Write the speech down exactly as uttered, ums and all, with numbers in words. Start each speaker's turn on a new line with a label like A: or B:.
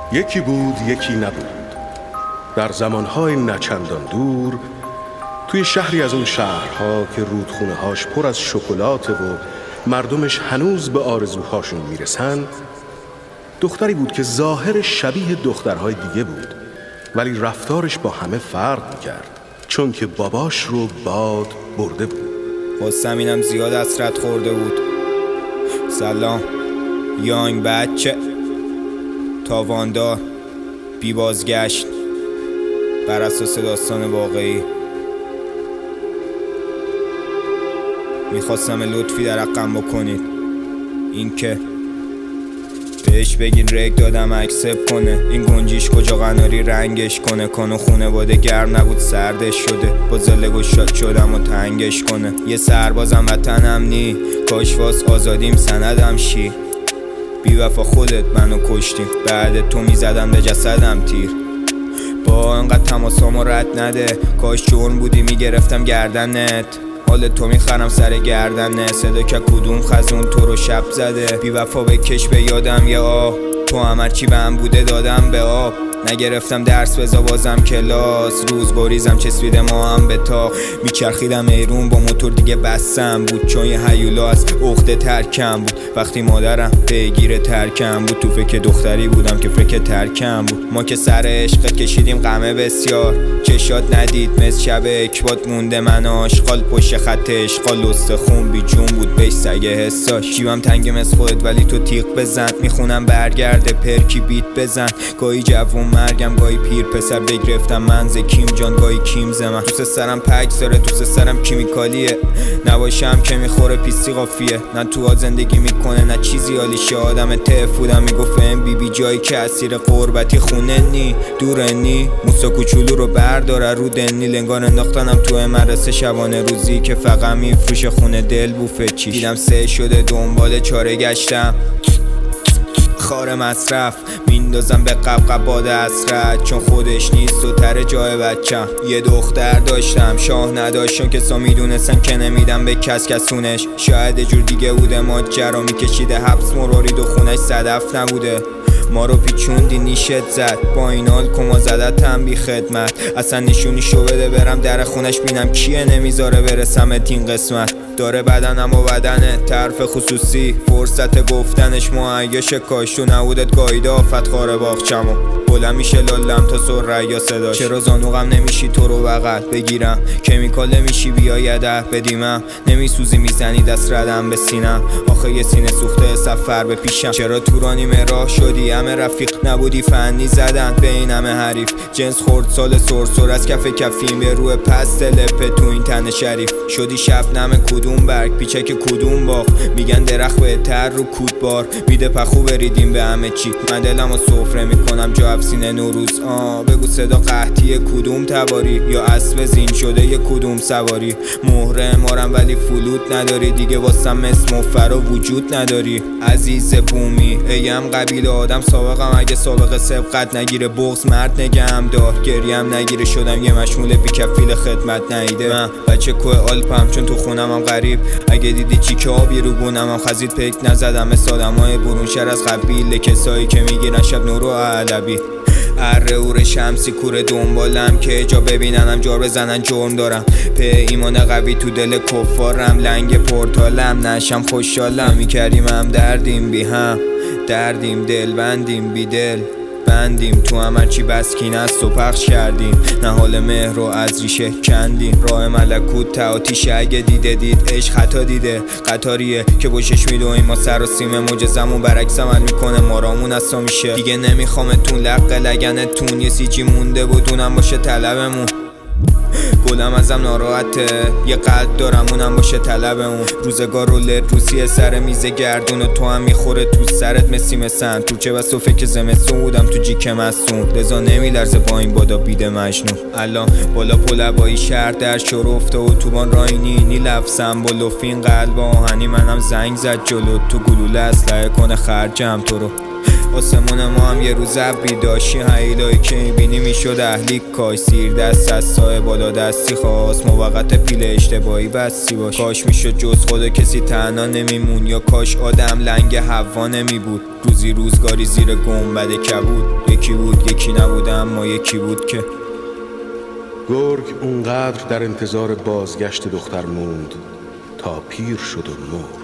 A: یکی بود یکی نبود. در زمانهای نچندان دور، توی شهری از اون شهرها که رودخونه هاش پر از شکلاته و مردمش هنوز به آرزوهاشون میرسن، دختری بود که ظاهر شبیه دخترهای دیگه بود، ولی رفتارش با همه فرق میکرد، چون که باباش رو باد برده بود.
B: خواستم اینم زیاد حسرت خورده بود. سلام یانگ بچه، تاواندار، بی بازگشت، بر اساس داستان واقعی. میخواستم لطفی در حقم بکنید، این که بهش بگین رگ دادم اکسپ کنه. این گنجیش کجا قناری رنگش کنه. کانو خونواده گرم نبود سردش شده. با زله گشاد شدم و تنگش کنه. یه سربازم وطنم نی، کاش واس آزادیم سندم شی. بی وفا خودت منو کشتیم، بعد تو میزدم به جسدم تیر. با انقدر تماسامو رد نده، کاش جرم بودی میگرفتم گردنت. حال تو میخرم سر گردنه، صدا که کدوم خزون تو رو شب زده. بی وفا بکش به یادم یه آه، تو همه چی به هم بوده دادم به آب. نگرفتم درس بزا بازم کلاس، روز بریزم چسبیده ما هم به تاق. میچرخیدم ایرون با موتور دیگه بسم بود، چون یه هیولا از عقده ترکم بود. وقتی مادرم پیگیر ترکم بود، تو فکر دختری بودم که فکر ترکم بود. ما که سر عشقت کشیدیم غمه بسیار، چشات ندید مثل شب اکبات مونده من آشغال. پشت خط اشغال استخون بی جون بود بهش سگه حساش. جیبم تنگ مثل خودت ولی تو تیغ بزن. میخونم برگرده پرکی بیت بزن. گاهی جوون مرگم گاهی پیر پسر بگرفتم منز کیم جان گاهی کیم زمن. دوست سرم پک سره دوست سرم کیمیکالیه، نباشم که میخوره پیستی قافیه. نه تو زندگی میکنه نه چیزی حالیشه. آدم تف بودم میگفت ام بی بی جایی که اسیر قربتی خونه نی دوره نی. موسا کوچولو رو برداره رو دنی، لنگان انداختنم تو مدرسه شبانه روزی که فقط میفروشه خونه دل بوفه چیش. دیدم سه شده دنبال چاره گشتم، خار مصرف میندازم به قبقب باد اسرت، چون خودش نیست و تر جای بچم. یه دختر داشتم شاه نداشتم، کسا میدونستم که نمیدم به کس کسونش. شاید یه جور دیگه بوده ماجرا میکشیده حبس مرارید و خونش صدف نبوده. ما رو پیچوندی نیشت زد، با این حال کما زدتم بی خدمت. اصلا نشونی شو بده برم در خونش بینم کیه نمیذاره برسم تین قسمت. داره بدنم و بدنه طرف خصوصی، فرصت گفتنش معیش. کاش تو نبودت گایده آفت خاره باغچمو. بلند میشه لالم تا سر یا صداش. چرا زانوغم نمیشی تو رو بغل بگیرم، کمیکال نمیشی بیای در بدیمم. نمیسوزی میزنی دست ردم به سینم، آخه یه سینه سوخته سفر به پیشم. چرا تورانی مراه شدی همه رفیق نبودی فنی زدن به این همه حریف. جنس خورد سال سرسر از کف کفیم به روی پست لپه تو این تن شریف. شدی شبنم کدوم برگ پیچک کدوم باغ، میگن درخت بهتر رو کودبار. میده پخو بریدیم به همه چی، من دلم و سفره میکنم جا افسینه نوروز. آه بگو صدا قحطی کدوم تباری، یا اسب زین شده یه کدوم سواری. مهره مارم ولی فلوت نداری دیگه، واسم اسم و فرا وجود نداری. عزیز بومی ایم قبیل آدم سابقم، اگه سابقه سبقت نگیره بغض مرد نگم دار. گریم نگیره شدم یه مشمول بی کفیل خدمت نیده. من بچه کوه آلپم چون تو خونم هم غریب. اگه دیدی چی که آبی رو گونم هم خزید پیک نزدم مثل آدمای برون شهر از قبیل. کسایی که میگیرن شب نورو علبی. اره اور شمسی کوره دنبالم که جا ببیننم جار بزنن جرم دارم. په ایمان قوی تو دل کفارم، لنگ پورتالم نشم خوشحالم. میکردیم هم دردیم بی هم، دردیم دل بندیم بی دل بندیم. تو هم هرچی بسکین است و پخش کردیم، نه حال مهر رو از ریشه کندیم. راه ملکوت تعاتیشه اگه دیده دید عشق خطا دیده. قطاریه که بوشش میدویم ما سر و سیم موجزمون برعکس عمل میکنه مارامون اصلا میشه. دیگه نمیخوامتون لق لگنتون، یه سی جی مونده بدونم باشه طلبمون. گلم ازم ناراحته یه قلب دارم اونم باشه طلب اون. روزگار رولت روسیه سر میز گردون و تو هم میخوره تو سرت مسی مسن. تو چه بس و فکر زمستون بودم تو جیک مستون، لذا نمیلرزه با این بادا بیده مجنون. الان بالا پلبایی شهر در شور افته و توبان راینی نی لفظم با لفین قلب آهنی. منم زنگ زد جلو تو گلوله اسلحه کنه خرجم تو رو. آسمون ما هم یه روز ابری داشتی هیلایی که میبینی میشد اهلی کاش سیر دست از سایه بالا دستی خواست موقت پیل اشتباهی بستی باش کاش میشد جز خود کسی تنها نمیمون یا کاش آدم لنگ هوا نمیبود روزی روزگاری زیر گنبد کبود یکی بود یکی نبود اما یکی بود که
A: گرگ اونقدر در انتظار بازگشت دختر موند تا پیر شد و مرد.